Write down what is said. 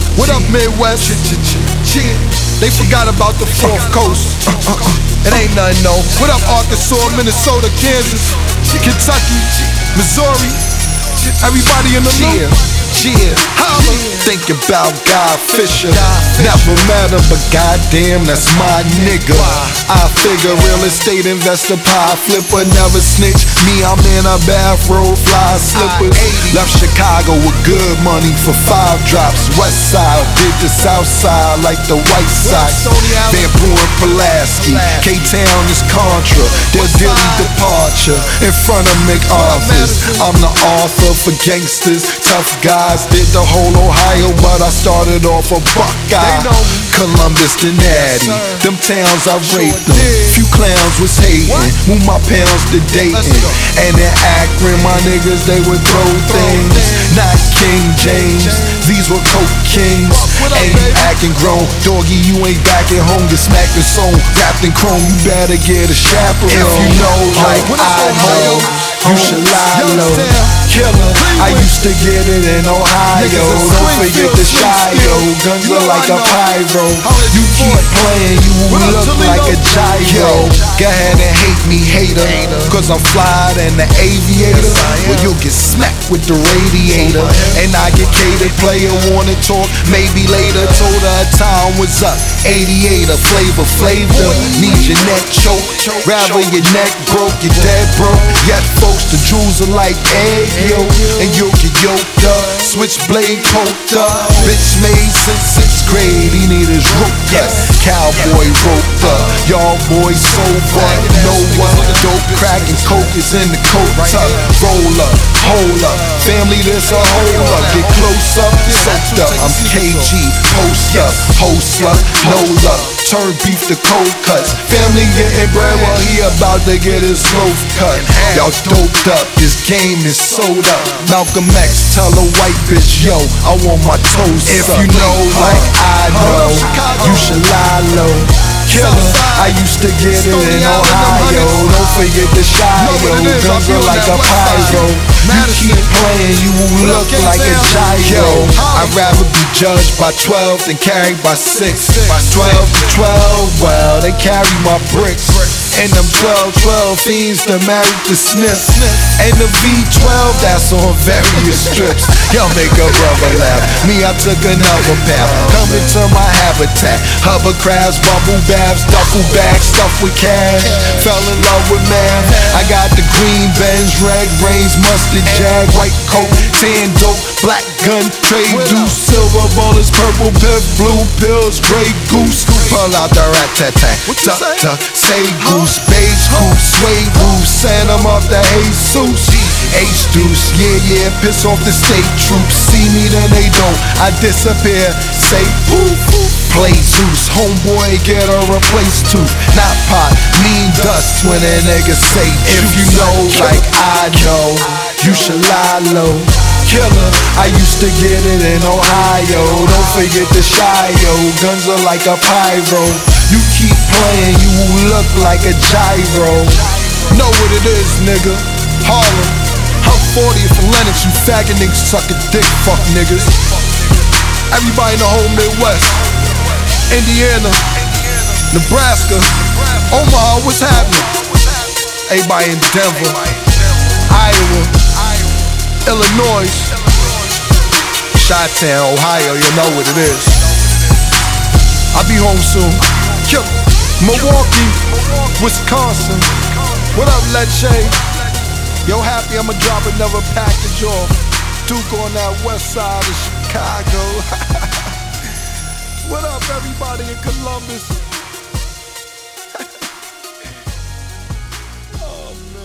What up, Midwest? They forgot about the fourth coast. It ain't nothing, no. What up, Arkansas, Minnesota, Kansas, Kentucky, Missouri? Everybody in the loop. Holla. Think about Guy Fisher. Never met him, but goddamn, that's my nigga. I figure real estate investor, pie flipper, never snitch. Me, I'm in a bathrobe, fly slippers. Left Chicago with good money for 5 drops. West side, did the south side like the White Sox. Van Buren, Pulaski, K-Town is Contra. There's Dilly Departure in front of McArthur's. I'm the author for gangsters, tough guys. Did the whole Ohio, but I started off a Buckeye. Columbus to Natty, them towns I raped them. Few clowns was hating, move my pounds to Dayton. And in Akron, my niggas, they would throw things. Not King James, these were Coke Kings. Ain't acting grown, doggy, you ain't back at home. You smack the song, wrapped in chrome, you better get a chaperone. If you know like I know, you should lie low. Killer, I used to get it in Ohio. Don't forget the Shio, guns are like a pyro. You keep playing, you will look like a gyro. Go ahead and hate me, hater, cause I'm flyer than the aviator. Well, you'll get smacked with the radiator. And I get catered, player wanna talk, maybe later. Told her time was up, 88er, flavor. Need your neck choked, rather your neck broke, you're dead broke. Yet folks, the jewels are like egg yolk, and you'll get yoked up. Switchblade poked up, bitch made since 6th grade. He need his rope cut, cowboy roped up. Y'all boys sober, no one. Dope, crack, and coke is in the coat tuck. Roll up, hold up, family this a hold up. Get close up, soaked up. I'm KG, post up, host up, no luck. Turn beef to cold cuts. Family getting bread while he about to get his loaf cut. Y'all doped up, this game is sold up. Malcolm X, tell a white bitch, yo, I want my toes up. If you know like I know, you should lie low. Killer, I used to get it in Ohio. Don't forget the Shio, guns are like a pyro. You keep playing, you will look like a gyro. I'd rather be judged by 12 than carried by 6. 12 to 12, well, they carry my bricks. And them 12 fiends that married to Smith. And the V12, that's on various strips. Y'all make a brother laugh. Me, I took another path. Coming to my habitat. Hovercrafts, bubble baths, duffel bags, stuffed with cash. Fell in love with math. I got the green Benz, red brains, mustard jag, white coat, tan dope, black gun, trade deuce, silver bullets, purple piff, blue pills, gray goose. Pull out the rat-tat-tat, tuck, say goose, beige goose, suede roof, send them off the Jesus. H-deuce, yeah, piss off the state troops. See me then they don't, I disappear, say poof. Play Zeus, homeboy get a replace tooth. Not pot, mean dust when a nigga say juice. If you know like I know, you should lie low. Killer, I used to get it in Ohio. Don't forget the Shio, guns are like a pyro. You keep playing, you will look like a gyro. Know what it is, nigga, Harlem. I'm 40th and Lennox, you faggot niggas suck a dick, fuck niggas. Everybody in the whole Midwest, Indiana, Nebraska, Omaha, what's happening? Everybody in Denver, Iowa, Illinois, Chi-Town, Ohio, you know what it is. I'll be home soon. Milwaukee, Wisconsin. What up, Leche? Yo, happy I'ma drop another package off. Duke on that west side of Chicago. What up, everybody in Columbus?